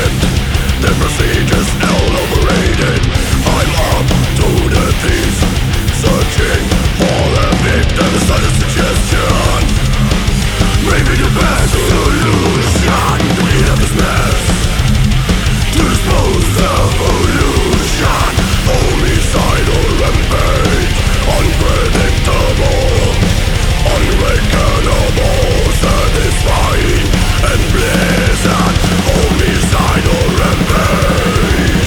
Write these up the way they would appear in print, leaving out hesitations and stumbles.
The procedures elaborated. I'm up to the piece, searching for a victim. It's not a suggestion, maybe the best solution. We have this mess to dispose of pollution. Homicidal rampage, unpredictable, unreckonable, satisfying and pleasant. Homicidal rampage.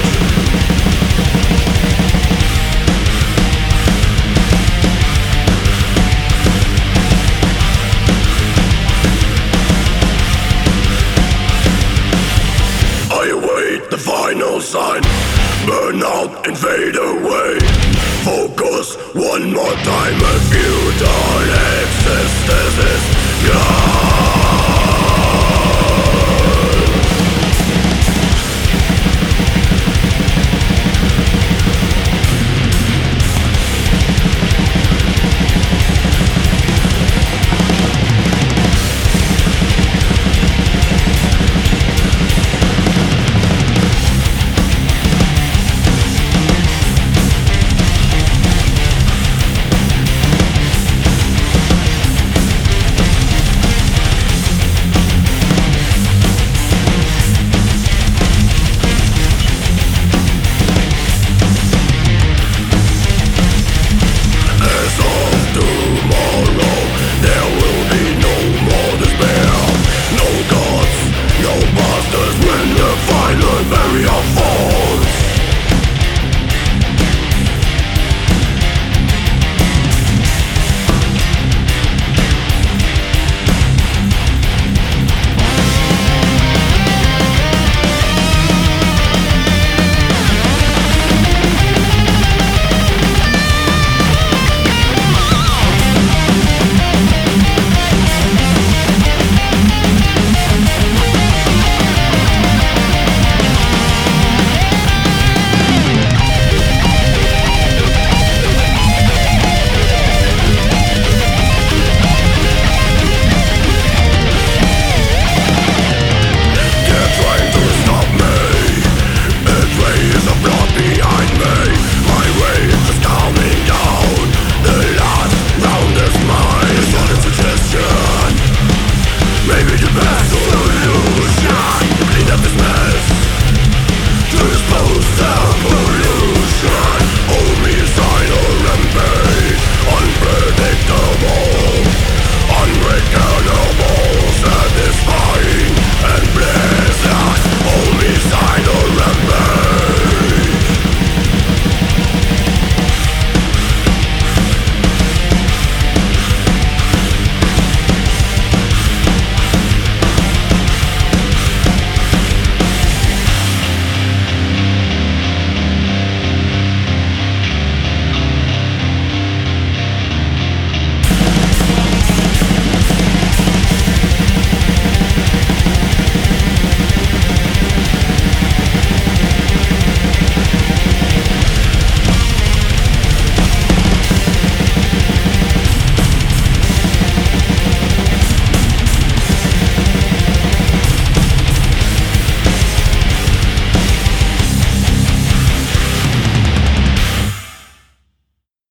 I await the final sign, burn out and fade away. Focus one more time, a futile existence is gone.